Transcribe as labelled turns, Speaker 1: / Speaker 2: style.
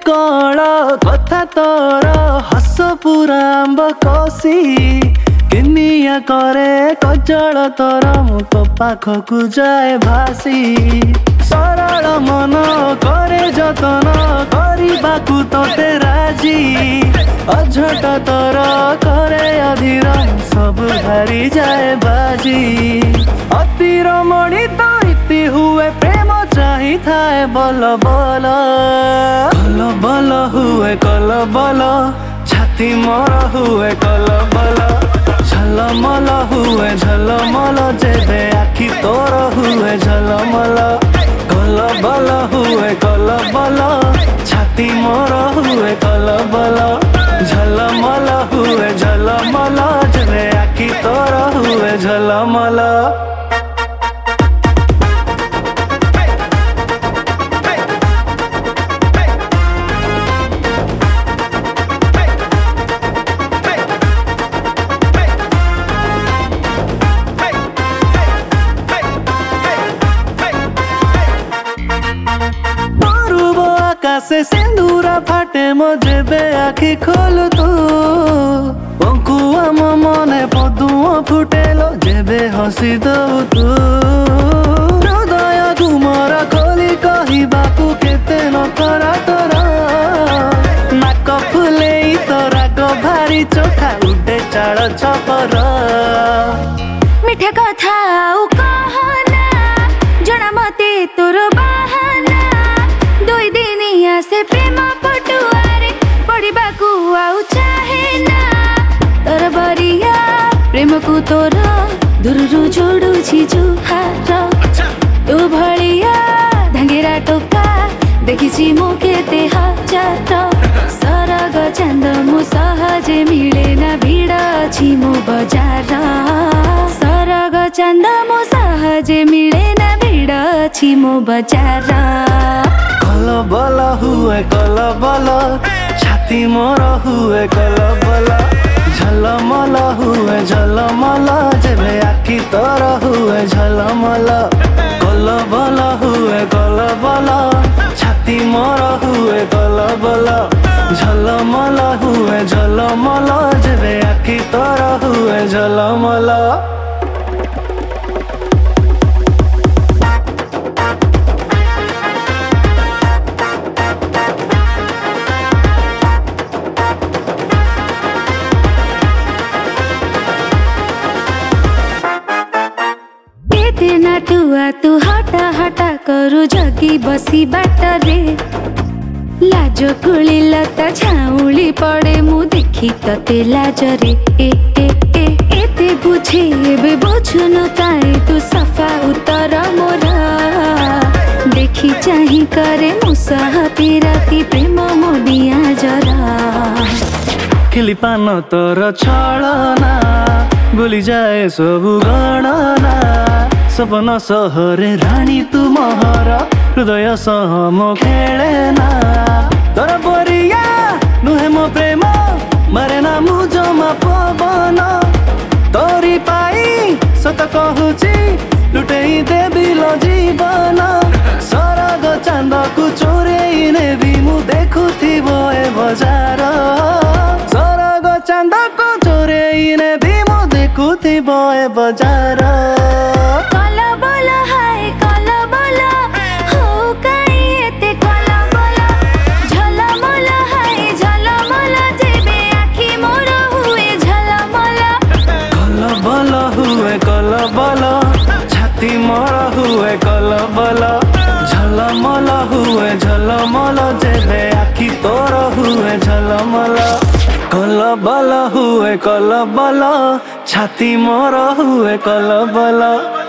Speaker 1: कण कथा तोर हस पूरा आंब कसी किनिया करे कजल तोर मु तो पाखकु जाए भासी सरल मन करे जतन करबाकू तोते राजी अझट तोर करे अधीर सब हारी जाए बाजी अतिर मणि तो इति हुए प्रेम चाही थाए बल बल कल बल हुए कल बल छाती मोर हुए कल बल झलमल हुए झलमल जेबे आखि तोर हुए झलमल कल बल हुए कल बल छाती मोर हुए कल बल झलमल हुए झलमल जेबे आखि तोर हुए झलमल। से सिंदूरा फाटे मजेबे आखि खोल तू पंकुआ मो मने पदुओ फुटेलो जेबे हसी दऊ तू हृदय गुमर खोली कहबाकू केते न करा तोरा नाक फुले तोरा गो भारी चोखा उडे चाल छपर
Speaker 2: मिठा कथा कहना जना मते तोर बाहाना दुई दिनिया से प्रेम पटुआरे पढ़ाकू आउ चाहे ना तोर बरिया प्रेम को तोर दूररू जोड़ुछि जुहार तू भलिया धांगेरा टोका देखिछि मु केते हजार सरग चांद मु सहजे मिले ना भिड़ अछि मो बजार सरग चांद मु सहजे मिले ना भिड़ अछि मो बजार
Speaker 1: कल बल हुए कल बल छाती मोर हुए कल बल झलमल हुए झलमल जेबे आखि तोर हुए झलमल कल बल हुए कल बल छाती मोर हुए कल बल झलमल हुए झलमल जेबे आखि तोर हुए झलमल।
Speaker 2: नाटुआ तू हटा हटा करू जगी बसी बाटरे लाज कुली लता छाउली पड़े मु देखी तते लाजरे ए ए ए एते बुझे एबे बुझुन काए तू सफा उतर मोरा देखी चाही करे मुसाह पिराती प्रेम मोडिया जरा
Speaker 1: खिली पान तोर छलना भूली जाए सबु गणना सपन सहरे रानी तू महर हृदय सह मो खेले ना तोर बरिया नुहे मो प्रेम मारे ना मु जमा पवन तोरी पाई सत कहूची लुटेई देवी लो जीवन सरग चांद को चोरेई नेबी मु देखुथिबो ए बजार सरग चांद को चोरेई नेबी मु देखुथिबो ए बजार कल बल छाती मोर हुए कल बल झलमल हुए झलमल जेबे आखि तोर हुए झलमल कल बल हुए कल बल छाती मोर हुए कल बल।